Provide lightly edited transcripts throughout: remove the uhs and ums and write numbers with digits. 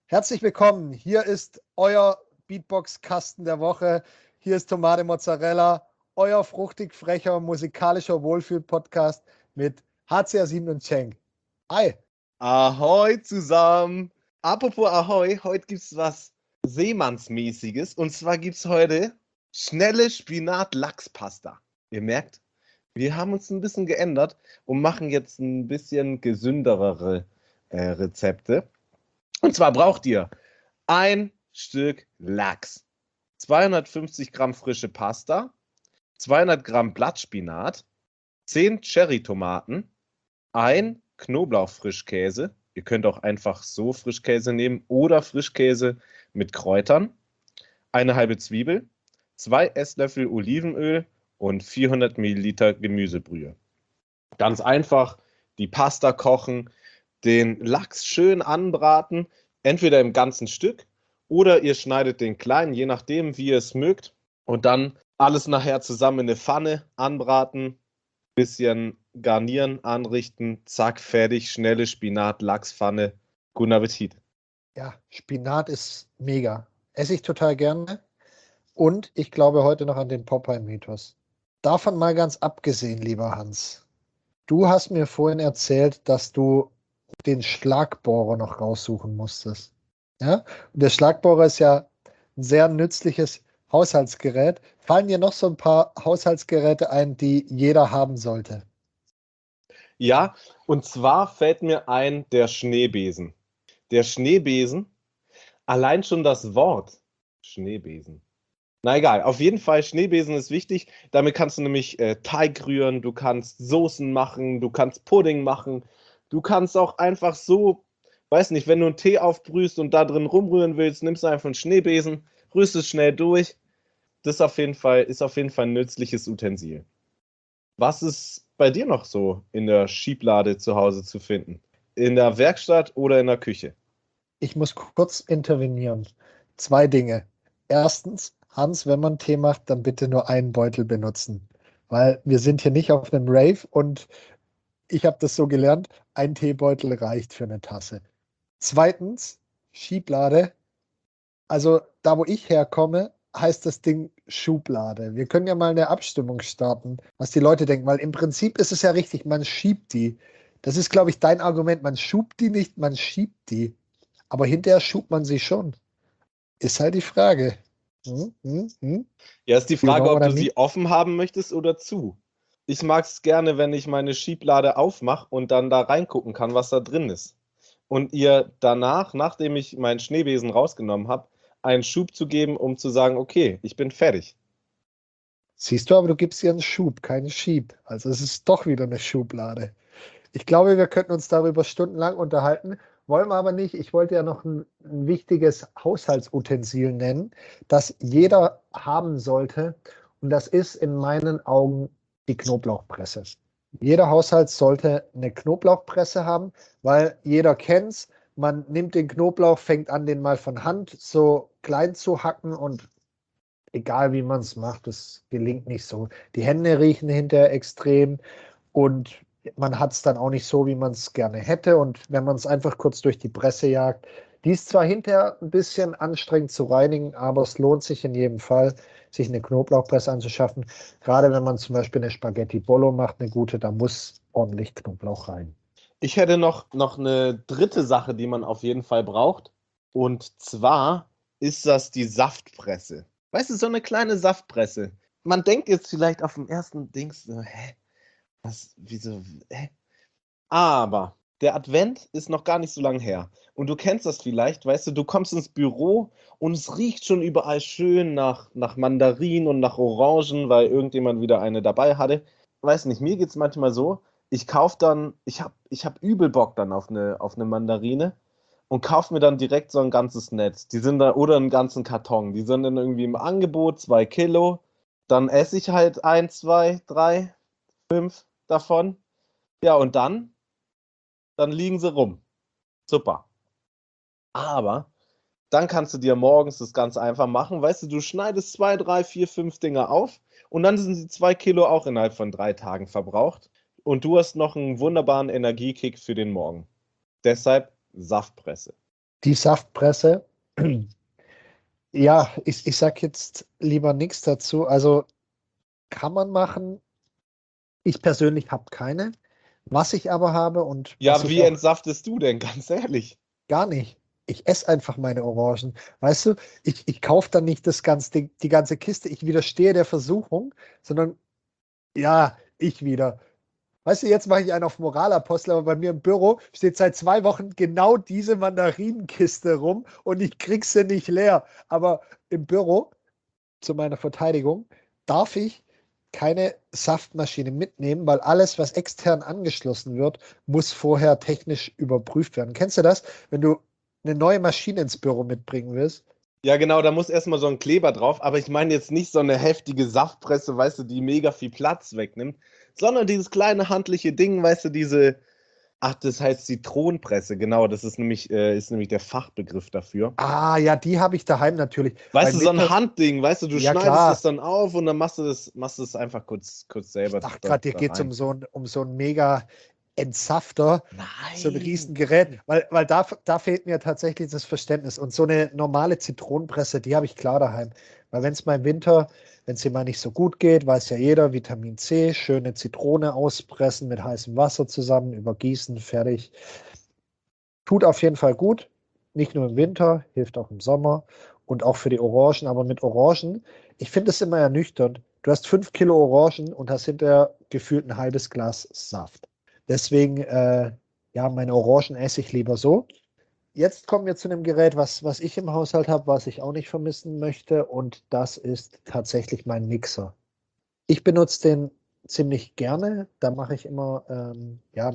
Herzlich willkommen. Hier ist euer Beatbox-Kasten der Woche. Hier ist Tomate Mozzarella, euer fruchtig frecher musikalischer Wohlfühl-Podcast mit HCR7 und Cenk. Hi. Ahoi zusammen. Apropos Ahoi, heute gibt's was Seemannsmäßiges. Und zwar gibt's heute schnelle Spinat-Lachs-Pasta. Ihr merkt, wir haben uns ein bisschen geändert und machen jetzt ein bisschen gesünderere Rezepte. Und zwar braucht ihr ein Stück Lachs, 250 Gramm frische Pasta, 200 Gramm Blattspinat, 10 Cherrytomaten, ein Knoblauchfrischkäse. Ihr könnt auch einfach so Frischkäse nehmen oder Frischkäse mit Kräutern, eine halbe Zwiebel, 2 Esslöffel Olivenöl und 400 Milliliter Gemüsebrühe. Ganz einfach die Pasta kochen, den Lachs schön anbraten, entweder im ganzen Stück oder ihr schneidet den klein, je nachdem, wie ihr es mögt. Und dann alles nachher zusammen in eine Pfanne anbraten, bisschen garnieren, anrichten, zack, fertig, schnelle Spinat-Lachspfanne. Guten Appetit. Ja, Spinat ist mega. Esse ich total gerne. Und ich glaube heute noch an den Popeye-Mythos. Davon mal ganz abgesehen, lieber Hans. Du hast mir vorhin erzählt, dass du den Schlagbohrer noch raussuchen musstest. Ja? Und der Schlagbohrer ist ja ein sehr nützliches Haushaltsgerät. Fallen dir noch so ein paar Haushaltsgeräte ein, die jeder haben sollte? Ja, und zwar fällt mir ein der Schneebesen. Der Schneebesen, allein schon das Wort Schneebesen. Na egal, auf jeden Fall, Schneebesen ist wichtig. Damit kannst du nämlich Teig rühren, du kannst Soßen machen, du kannst Pudding machen. Du kannst auch einfach so, weiß nicht, wenn du einen Tee aufbrühst und da drin rumrühren willst, nimmst du einfach einen Schneebesen, rührst es schnell durch. Das ist auf jeden Fall ein nützliches Utensil. Was ist bei dir noch so in der Schieblade zu Hause zu finden? In der Werkstatt oder in der Küche? Ich muss kurz intervenieren. Zwei Dinge. Erstens, Hans, wenn man Tee macht, dann bitte nur einen Beutel benutzen. Weil wir sind hier nicht auf einem Rave und ich habe das so gelernt, ein Teebeutel reicht für eine Tasse. Zweitens, Schieblade. Also da, wo ich herkomme, heißt das Ding Schublade. Wir können ja mal eine Abstimmung starten, was die Leute denken, weil im Prinzip ist es ja richtig, man schiebt die. Das ist, glaube ich, dein Argument. Man schubt die nicht, man schiebt die. Aber hinterher schubt man sie schon. Ist halt die Frage. Hm? Ja, ist die You Frage, know ob what I du mean? sie offen haben möchtest oder zu. Ich mag es gerne, wenn ich meine Schieblade aufmache und dann da reingucken kann, was da drin ist. Und ihr danach, nachdem ich meinen Schneebesen rausgenommen habe, einen Schub zu geben, um zu sagen, okay, ich bin fertig. Siehst du, aber du gibst ihr einen Schub, keinen Schieb. Also es ist doch wieder eine Schublade. Ich glaube, wir könnten uns darüber stundenlang unterhalten, wollen wir aber nicht. Ich wollte ja noch ein wichtiges Haushaltsutensil nennen, das jeder haben sollte. Und das ist in meinen Augen die Knoblauchpresse. Jeder Haushalt sollte eine Knoblauchpresse haben, weil jeder kennt es. Man nimmt den Knoblauch, fängt an, den mal von Hand so klein zu hacken und egal wie man es macht, es gelingt nicht so. Die Hände riechen hinterher extrem und man hat es dann auch nicht so, wie man es gerne hätte. Und wenn man es einfach kurz durch die Presse jagt, die ist zwar hinterher ein bisschen anstrengend zu reinigen, aber es lohnt sich in jedem Fall, sich eine Knoblauchpresse anzuschaffen. Gerade wenn man zum Beispiel eine Spaghetti Bolo macht, eine gute, da muss ordentlich Knoblauch rein. Ich hätte noch eine dritte Sache, die man auf jeden Fall braucht. Und zwar ist das die Saftpresse. Weißt du, so eine kleine Saftpresse. Man denkt jetzt vielleicht auf den ersten Dings so, hä? Was, wieso, hä? Aber der Advent ist noch gar nicht so lange her. Und du kennst das vielleicht, weißt du, du kommst ins Büro und es riecht schon überall schön nach Mandarinen und nach Orangen, weil irgendjemand wieder eine dabei hatte. Weiß nicht, mir geht es manchmal so, ich kaufe dann, ich hab übel Bock dann auf eine Mandarine und kaufe mir dann direkt so ein ganzes Netz. Die sind da, oder einen ganzen Karton. Die sind dann irgendwie im Angebot, 2 Kilo. Dann esse ich halt 1, 2, 3, 5 davon. Ja, und dann liegen sie rum. Super. Aber dann kannst du dir morgens das ganz einfach machen. Weißt du, du schneidest 2, 3, 4, 5 Dinger auf und dann sind die 2 Kilo auch innerhalb von 3 Tagen verbraucht. Und du hast noch einen wunderbaren Energiekick für den Morgen. Deshalb Saftpresse. Die Saftpresse, ja, ich sag jetzt lieber nichts dazu. Also kann man machen. Ich persönlich habe keine. Was ich aber habe und was Ja, ich wie auch entsaftest du denn, ganz ehrlich? gar nicht. Ich esse einfach meine Orangen. Weißt du, ich kaufe dann nicht die ganze Kiste. Ich widerstehe der Versuchung, sondern ja, ich wieder. Weißt du, jetzt mache ich einen auf Moralapostel, aber bei mir im Büro steht seit 2 Wochen genau diese Mandarinenkiste rum und ich krieg sie nicht leer. Aber im Büro, zu meiner Verteidigung, darf ich keine Saftmaschine mitnehmen, weil alles, was extern angeschlossen wird, muss vorher technisch überprüft werden. Kennst du das? Wenn du eine neue Maschine ins Büro mitbringen willst? Ja, genau, da muss erstmal so ein Kleber drauf, aber ich meine jetzt nicht so eine heftige Saftpresse, weißt du, die mega viel Platz wegnimmt, sondern dieses kleine handliche Ding, weißt du, ach, das heißt Zitronenpresse, genau, das ist nämlich der Fachbegriff dafür. Ah, ja, die habe ich daheim natürlich. Weißt Weil du, so ein mittags, Handding, weißt du, du ja schneidest das klar, dann auf und dann machst du das einfach kurz ich selber dachte da, gerade, dir da geht es rein. um so ein mega Entsafter, so ein Nein. Riesengerät, weil da fehlt mir tatsächlich das Verständnis. Und so eine normale Zitronenpresse, die habe ich klar daheim. Weil wenn es mal im Winter, wenn es dir mal nicht so gut geht, weiß ja jeder, Vitamin C, schöne Zitrone auspressen mit heißem Wasser zusammen, übergießen, fertig. Tut auf jeden Fall gut. Nicht nur im Winter, hilft auch im Sommer und auch für die Orangen. Aber mit Orangen, ich finde es immer ernüchternd. Du hast 5 Kilo Orangen und hast hinterher gefühlt ein halbes Glas Saft. Deswegen, ja, meine Orangen esse ich lieber so. Jetzt kommen wir zu einem Gerät, was ich im Haushalt habe, was ich auch nicht vermissen möchte. Und das ist tatsächlich mein Mixer. Ich benutze den ziemlich gerne. Da mache ich immer, ja,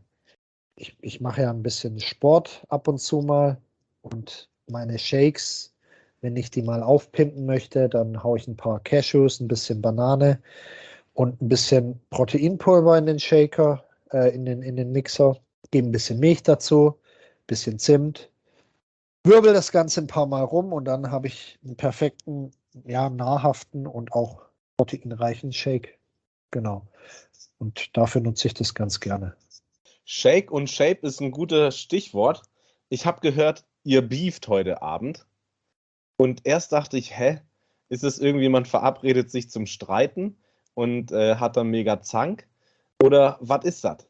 ich mache ja ein bisschen Sport ab und zu mal und meine Shakes, wenn ich die mal aufpimpen möchte, dann haue ich ein paar Cashews, ein bisschen Banane und ein bisschen Proteinpulver in den Shaker, in den Mixer, gebe ein bisschen Milch dazu, ein bisschen Zimt, wirbel das Ganze ein paar Mal rum und dann habe ich einen perfekten, ja, nahrhaften und auch proteinreichen Shake. Genau. Und dafür nutze ich das ganz gerne. Shake und Shape ist ein gutes Stichwort. Ich habe gehört, ihr beeft heute Abend. Und erst dachte ich, hä, ist es irgendwie, man verabredet sich zum Streiten und hat dann mega Zank? Oder was ist das?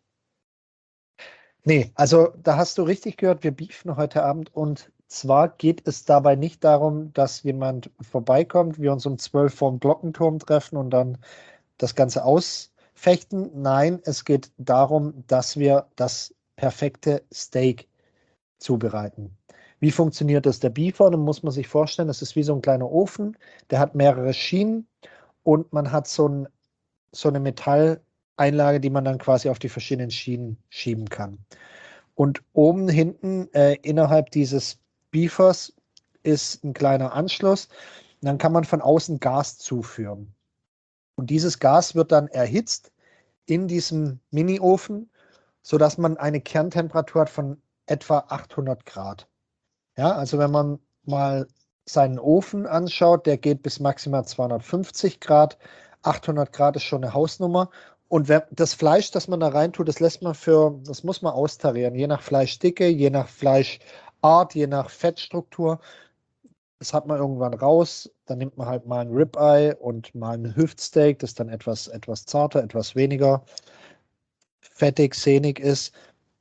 Nee, also da hast du richtig gehört, wir beefen heute Abend und zwar geht es dabei nicht darum, dass jemand vorbeikommt, wir uns um 12 vorm Glockenturm treffen und dann das Ganze ausfechten. Nein, es geht darum, dass wir das perfekte Steak zubereiten. Wie funktioniert das? Der Beefer, dann muss man sich vorstellen, das ist wie so ein kleiner Ofen, der hat mehrere Schienen und man hat so eine Metalleinlage, die man dann quasi auf die verschiedenen Schienen schieben kann. Und oben hinten innerhalb dieses Beefers ist ein kleiner Anschluss. Und dann kann man von außen Gas zuführen. Und dieses Gas wird dann erhitzt in diesem Mini-Ofen, sodass man eine Kerntemperatur hat von etwa 800 Grad. Ja, also wenn man mal seinen Ofen anschaut, der geht bis maximal 250 Grad. 800 Grad ist schon eine Hausnummer. Und das Fleisch, das man da reintut, das muss man austarieren, je nach Fleischdicke, je nach Fleischart, je nach Fettstruktur. Das hat man irgendwann raus. Dann nimmt man halt mal ein Ribeye und mal ein Hüftsteak, das dann etwas zarter, etwas weniger fettig, sehnig ist.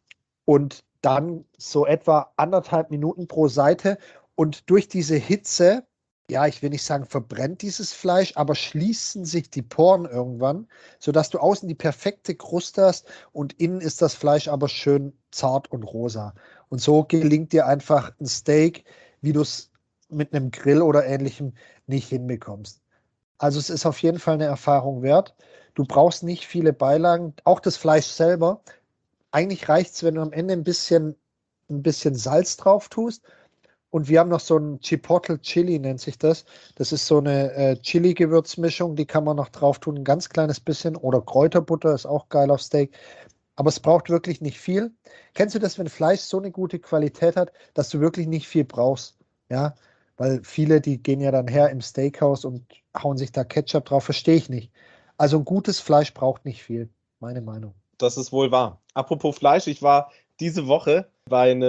Und dann so etwa 1,5 Minuten pro Seite. Und durch diese Hitze, ja, ich will nicht sagen, verbrennt dieses Fleisch, aber schließen sich die Poren irgendwann, sodass du außen die perfekte Kruste hast und innen ist das Fleisch aber schön zart und rosa. Und so gelingt dir einfach ein Steak, wie du es mit einem Grill oder ähnlichem nicht hinbekommst. Also es ist auf jeden Fall eine Erfahrung wert. Du brauchst nicht viele Beilagen, auch das Fleisch selber. Eigentlich reicht es, wenn du am Ende ein bisschen Salz drauf tust. Und wir haben noch so ein Chipotle Chili, nennt sich das. Das ist so eine Chili-Gewürzmischung, die kann man noch drauf tun, ein ganz kleines bisschen. Oder Kräuterbutter ist auch geil auf Steak. Aber es braucht wirklich nicht viel. Kennst du das, wenn Fleisch so eine gute Qualität hat, dass du wirklich nicht viel brauchst? Ja, weil viele, die gehen ja dann her im Steakhouse und hauen sich da Ketchup drauf, verstehe ich nicht. Also ein gutes Fleisch braucht nicht viel, meine Meinung. Das ist wohl wahr. Apropos Fleisch, ich war diese Woche bei einem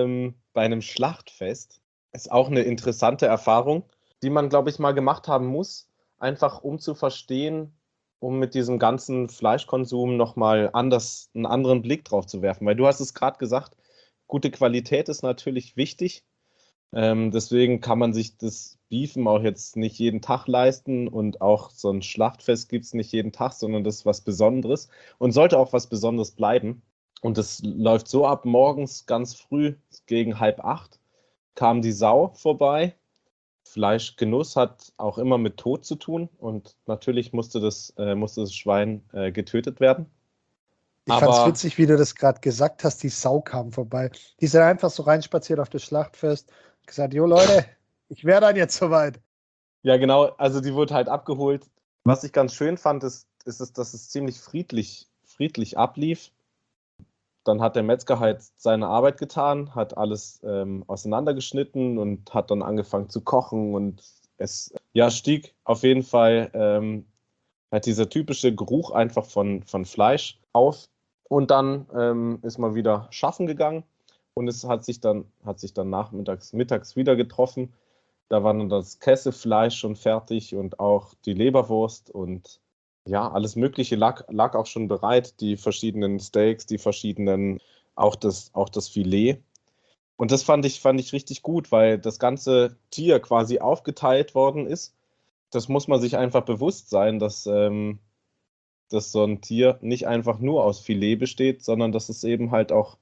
bei einem Schlachtfest ist auch eine interessante Erfahrung, die man, glaube ich, mal gemacht haben muss, einfach um zu verstehen, um mit diesem ganzen Fleischkonsum nochmal einen anderen Blick drauf zu werfen. Weil du hast es gerade gesagt, gute Qualität ist natürlich wichtig. Deswegen kann man sich das Beefen auch jetzt nicht jeden Tag leisten und auch so ein Schlachtfest gibt es nicht jeden Tag, sondern das ist was Besonderes und sollte auch was Besonderes bleiben. Und das läuft so ab, morgens ganz früh gegen 7:30 kam die Sau vorbei. Fleischgenuss hat auch immer mit Tod zu tun und natürlich musste das Schwein getötet werden. Ich fand's Aber witzig, wie du das gerade gesagt hast, die Sau kam vorbei. Die sind einfach so reinspaziert auf das Schlachtfest, gesagt, jo Leute, ich wäre dann jetzt soweit. ja, genau, also die wurde halt abgeholt. Was ich ganz schön fand, ist dass es ziemlich friedlich ablief. Dann hat der Metzger halt seine Arbeit getan, hat alles auseinandergeschnitten und hat dann angefangen zu kochen und es stieg auf jeden Fall halt dieser typische Geruch einfach von Fleisch auf. Und dann ist man wieder schaffen gegangen und es hat sich dann mittags wieder getroffen. Da war dann das Käsefleisch schon fertig und auch die Leberwurst und ja, alles Mögliche lag auch schon bereit. Die verschiedenen Steaks, auch das Filet. Und das fand ich richtig gut, weil das ganze Tier quasi aufgeteilt worden ist. Das muss man sich einfach bewusst sein, dass so ein Tier nicht einfach nur aus Filet besteht, sondern dass es eben halt auch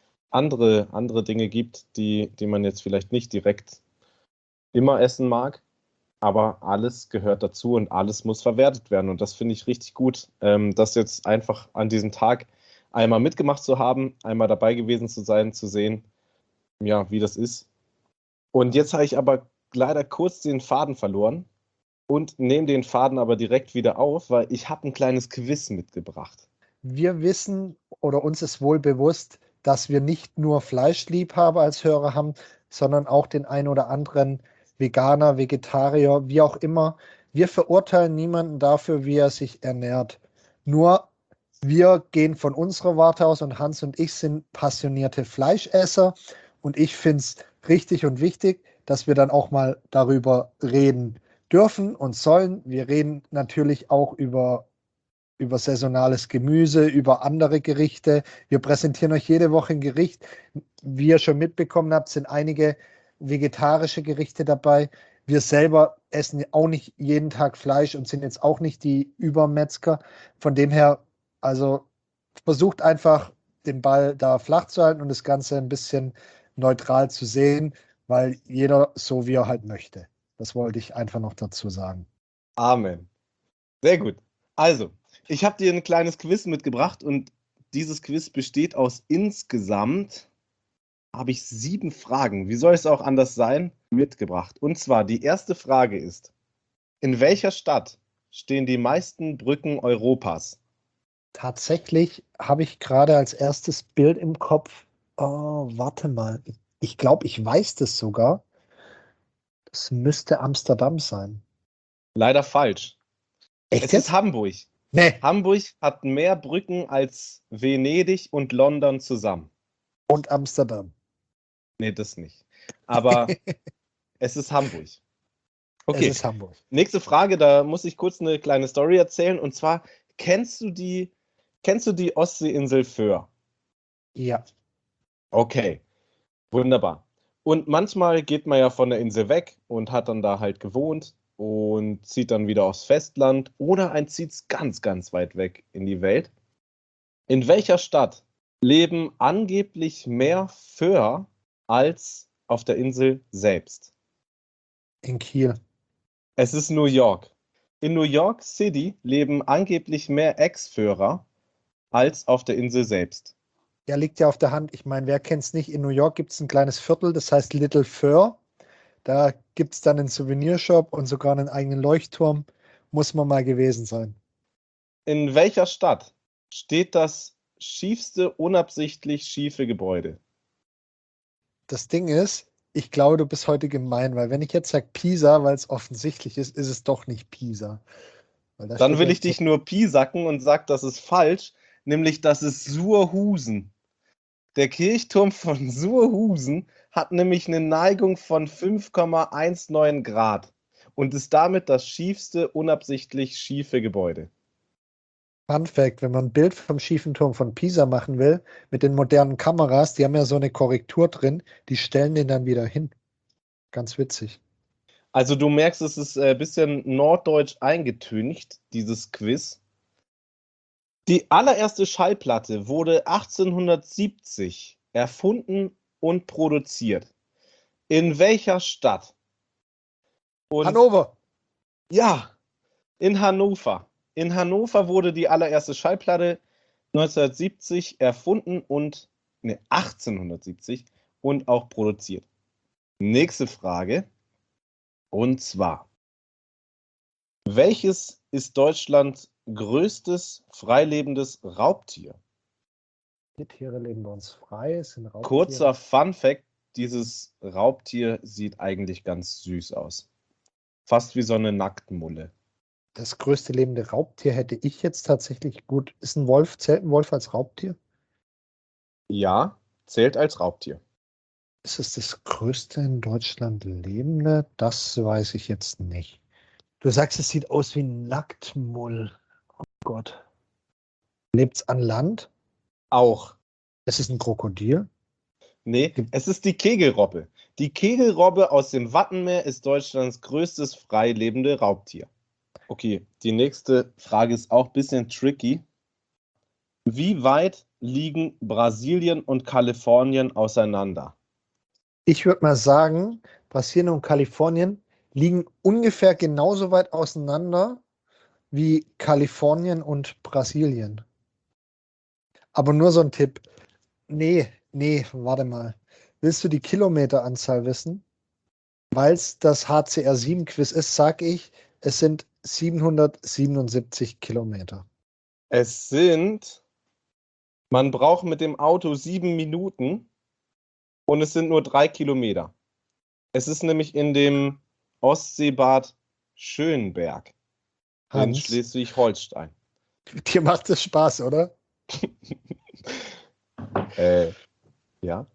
andere Dinge gibt, die man jetzt vielleicht nicht direkt immer essen mag. Aber alles gehört dazu und alles muss verwertet werden. Und das finde ich richtig gut, das jetzt einfach an diesem Tag einmal mitgemacht zu haben, einmal dabei gewesen zu sein, zu sehen, ja, wie das ist. Und jetzt habe ich aber leider kurz den Faden verloren und nehme den Faden aber direkt wieder auf, weil ich habe ein kleines Quiz mitgebracht. Wir wissen oder uns ist wohl bewusst, dass wir nicht nur Fleischliebhaber als Hörer haben, sondern auch den ein oder anderen Veganer, Vegetarier, wie auch immer. Wir verurteilen niemanden dafür, wie er sich ernährt. Nur wir gehen von unserer Warte aus und Hans und ich sind passionierte Fleischesser und ich finde es richtig und wichtig, dass wir dann auch mal darüber reden dürfen und sollen. Wir reden natürlich auch über saisonales Gemüse, über andere Gerichte. Wir präsentieren euch jede Woche ein Gericht. Wie ihr schon mitbekommen habt, sind einige vegetarische Gerichte dabei. Wir selber essen auch nicht jeden Tag Fleisch und sind jetzt auch nicht die Übermetzger. Von dem her, also versucht einfach den Ball da flach zu halten und das Ganze ein bisschen neutral zu sehen, weil jeder so, wie er halt möchte. Das wollte ich einfach noch dazu sagen. Amen. Sehr gut. Also, ich habe dir ein kleines Quiz mitgebracht und dieses Quiz besteht aus insgesamt, habe ich 7 Fragen, wie soll es auch anders sein, mitgebracht. Und zwar, die erste Frage ist, in welcher Stadt stehen die meisten Brücken Europas? Tatsächlich habe ich gerade als erstes Bild im Kopf. Oh, warte mal. Ich glaube, ich weiß das sogar. Das müsste Amsterdam sein. Leider falsch. Echt Es ist jetzt? Hamburg. Nee. Hamburg hat mehr Brücken als Venedig und London zusammen. Und Amsterdam. Nee, das nicht. Aber es ist Hamburg. Es Okay, ist Hamburg. nächste Frage, da muss ich kurz eine kleine Story erzählen. Und zwar, kennst du die Ostseeinsel Föhr? Ja. Okay, wunderbar. Und manchmal geht man ja von der Insel weg und hat dann da halt gewohnt und zieht dann wieder aufs Festland oder ein zieht ganz, ganz weit weg in die Welt. In welcher Stadt leben angeblich mehr Föhr als auf der Insel selbst? In Kiel. Es ist New York. In New York City leben angeblich mehr Ex-Föhrer als auf der Insel selbst. Ja, liegt ja auf der Hand. Ich meine, wer kennt es nicht? In New York gibt es ein kleines Viertel, das heißt Little Fur. Da gibt es dann einen Souvenirshop und sogar einen eigenen Leuchtturm. Muss man mal gewesen sein. In welcher Stadt steht das schiefste, unabsichtlich schiefe Gebäude? Das Ding ist, ich glaube, du bist heute gemein, weil wenn ich jetzt sage Pisa, weil es offensichtlich ist, ist es doch nicht Pisa. Weil da Dann steht will ja ich dich nur piesacken und sag, das ist falsch, nämlich das ist Suhrhusen. Der Kirchturm von Suhrhusen hat nämlich eine Neigung von 5,19 Grad und ist damit das schiefste, unabsichtlich schiefe Gebäude. Fun Fact, wenn man ein Bild vom schiefen Turm von Pisa machen will, mit den modernen Kameras, die haben ja so eine Korrektur drin, die stellen den dann wieder hin. Ganz witzig. Also du merkst, es ist ein bisschen norddeutsch eingetüncht, dieses Quiz. Die allererste Schallplatte wurde 1870 erfunden und produziert. In welcher Stadt? Und Hannover! ja, in Hannover. In Hannover wurde die allererste Schallplatte 1970 erfunden und, ne, 1870 und auch produziert. Nächste Frage. Und zwar, welches ist Deutschlands größtes freilebendes Raubtier? Die Tiere leben bei uns frei, es sind Raubtiere. Kurzer Fun Fact, dieses Raubtier sieht eigentlich ganz süß aus. Fast wie so eine Nacktmulle. Das größte lebende Raubtier hätte ich jetzt tatsächlich gut. Ist ein Wolf, zählt ein Wolf als Raubtier? Ja, zählt als Raubtier. Ist es das größte in Deutschland lebende? Das weiß ich jetzt nicht. Du sagst, es sieht aus wie ein Nacktmull. Oh Gott. Lebt es an Land? Auch. Es ist ein Krokodil? Nee, es ist die Kegelrobbe. Die Kegelrobbe aus dem Wattenmeer ist Deutschlands größtes freilebende Raubtier. Okay, die nächste Frage ist auch ein bisschen tricky. Wie weit liegen Brasilien und Kalifornien auseinander? Ich würde mal sagen, Brasilien und Kalifornien liegen ungefähr genauso weit auseinander wie Kalifornien und Brasilien. Aber nur so ein Tipp. Nee, warte mal. Willst du die Kilometeranzahl wissen? Weil es das HCR7-Quiz ist, sage ich, es sind 777 Kilometer. Es sind, man braucht mit dem Auto 7 Minuten und es sind nur 3 Kilometer. Es ist nämlich in dem Ostseebad Schönberg in Hans, Schleswig-Holstein. dir macht es Spaß, oder? Ja.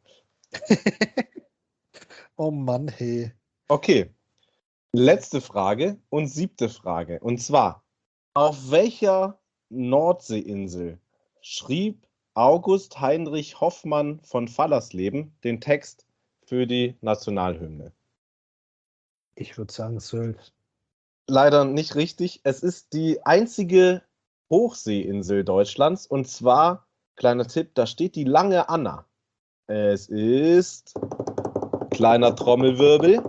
Oh Mann, hey. Okay, letzte Frage und 7. Frage. Und zwar, auf welcher Nordseeinsel schrieb August Heinrich Hoffmann von Fallersleben den Text für die Nationalhymne? Ich würde sagen Sylt. Leider nicht richtig. Es ist die einzige Hochseeinsel Deutschlands und zwar, kleiner Tipp, da steht die Lange Anna. Es ist, kleiner Trommelwirbel,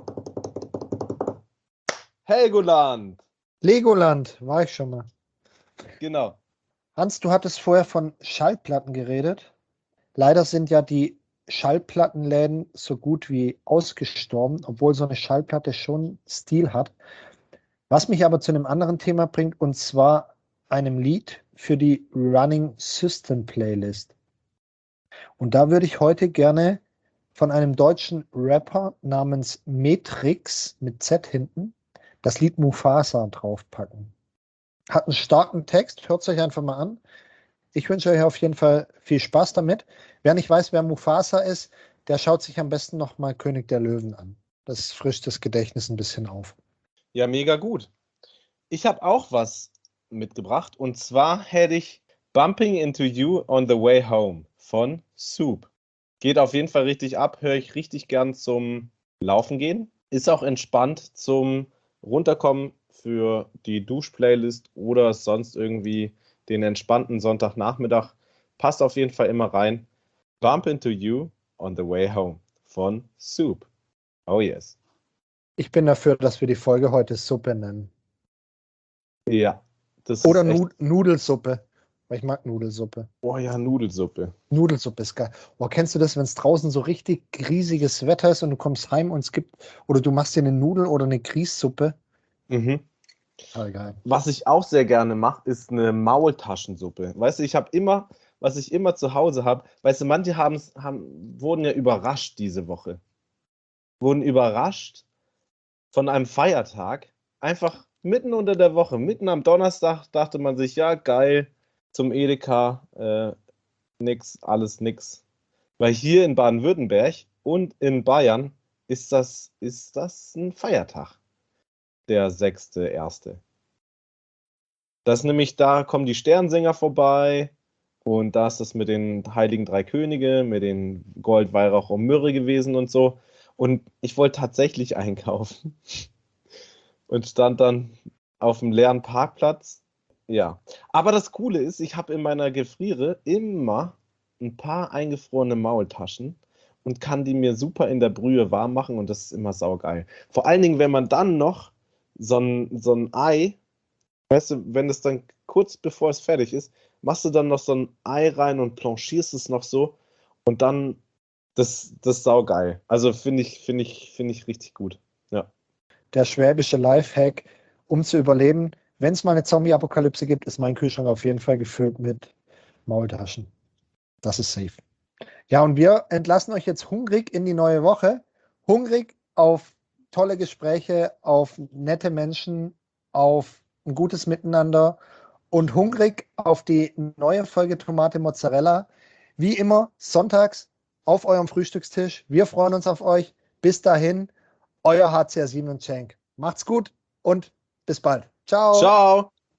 Helgoland. Legoland, war ich schon mal. Genau. Hans, du hattest vorher von Schallplatten geredet. Leider sind ja die Schallplattenläden so gut wie ausgestorben, obwohl so eine Schallplatte schon Stil hat. Was mich aber zu einem anderen Thema bringt, und zwar einem Lied für die Running System Playlist. Und da würde ich heute gerne von einem deutschen Rapper namens Metrix mit Z hinten das Lied Mufasa draufpacken. Hat einen starken Text, hört es euch einfach mal an. Ich wünsche euch auf jeden Fall viel Spaß damit. Wer nicht weiß, wer Mufasa ist, der schaut sich am besten nochmal König der Löwen an. Das frischt das Gedächtnis ein bisschen auf. Ja, mega gut. Ich habe auch was mitgebracht und zwar hätte ich Bumping into You on the Way Home von Soup. Geht auf jeden Fall richtig ab, höre ich richtig gern zum Laufen gehen. Ist auch entspannt zum Runterkommen für die Duschplaylist oder sonst irgendwie den entspannten Sonntagnachmittag. Passt auf jeden Fall immer rein. Bump into You on the Way Home von Soup. Oh yes. Ich bin dafür, dass wir die Folge heute Suppe nennen. Ja, das Oder ist echt. Nudelsuppe. Weil ich mag Nudelsuppe. Oh ja, Nudelsuppe. Nudelsuppe ist geil. Oh, kennst du das, wenn es draußen so richtig riesiges Wetter ist und du kommst heim und es gibt, oder du machst dir eine Nudel oder eine Grießsuppe? Mhm. Total geil. Was ich auch sehr gerne mache, ist eine Maultaschensuppe. Weißt du, was ich immer zu Hause habe, weißt du, manche wurden ja überrascht diese Woche. Wurden überrascht von einem Feiertag. Einfach mitten unter der Woche, mitten am Donnerstag, dachte man sich, ja, geil, zum Edeka, nix, alles nix. Weil hier in Baden-Württemberg und in Bayern ist das ein Feiertag, der 6.1. Das ist nämlich, da kommen die Sternsänger vorbei und da ist das mit den Heiligen Drei Könige, mit den Gold, Weihrauch und Myrrhe gewesen und so. Und ich wollte tatsächlich einkaufen und stand dann auf dem leeren Parkplatz. Ja, aber das Coole ist, ich habe in meiner Gefriere immer ein paar eingefrorene Maultaschen und kann die mir super in der Brühe warm machen und das ist immer saugeil. Vor allen Dingen, wenn man dann noch so ein Ei, weißt du, wenn es dann kurz bevor es fertig ist, machst du dann noch so ein Ei rein und blanchierst es noch so und dann, das ist saugeil. Also finde ich richtig gut. Ja. Der schwäbische Lifehack, um zu überleben. Wenn es mal eine Zombie-Apokalypse gibt, ist mein Kühlschrank auf jeden Fall gefüllt mit Maultaschen. Das ist safe. Ja, und wir entlassen euch jetzt hungrig in die neue Woche. Hungrig auf tolle Gespräche, auf nette Menschen, auf ein gutes Miteinander und hungrig auf die neue Folge Tomate Mozzarella. Wie immer, sonntags auf eurem Frühstückstisch. Wir freuen uns auf euch. Bis dahin, euer HCR 7 und Cenk. Macht's gut und bis bald. Ciao. Ciao!